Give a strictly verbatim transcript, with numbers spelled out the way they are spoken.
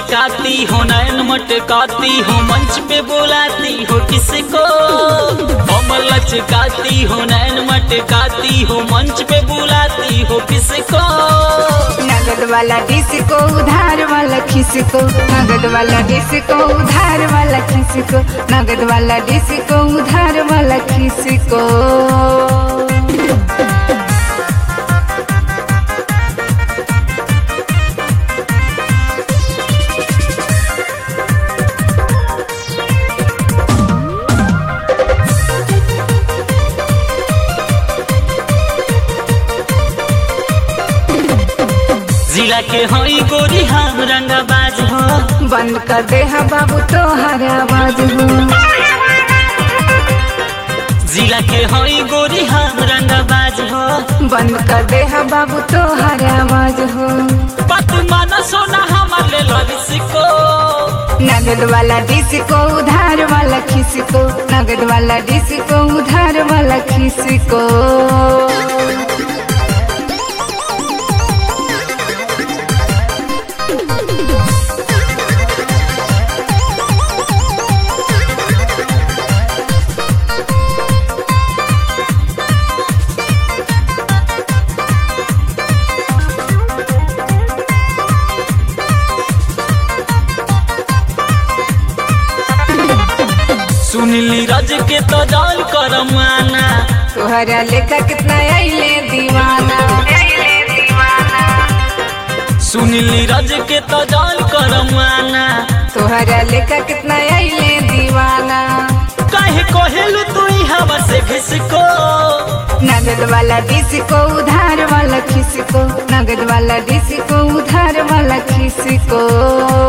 मचकाती हो, नैन मटकाती हो, मंच पे बुलाती हो किसको। कमर लचकाती हो, नैन मटकाती हो, मंच पे बुलाती हो किसको। नगद वाला डिस्को उधार वाला खिसको, नगद वाला डिस्को उधार वाला खिसको, नगद वाला डिस्को उधार वाला खिसको। जिला के होई गोरी हम रंगबाज हो, बंद कर दे हा बाबू तोहर आवाज हो। जिला के होई गोरी हम रंगबाज हो, बंद कर दे हा बाबू तोहर आवाज हो। बात माना सोना हमार ले लो रिस्को। नगद वाला डिस्को उधार वाला खिसको, नगद वाला डिस्को उधार वाला खिसको। सुनीली रज के तो जाल कर माना, तोहरा लेखा कितना आइले दीवाना। सुनीली रज के तो जाल कर माना, तोहरा लेखा कितना आइले दीवाना। काहे कहेलू तू हवा से घिसको। नगद वाला डिस्को उधार वाला खिसको, नगद वाला डिस्को उधार वाला खिसको।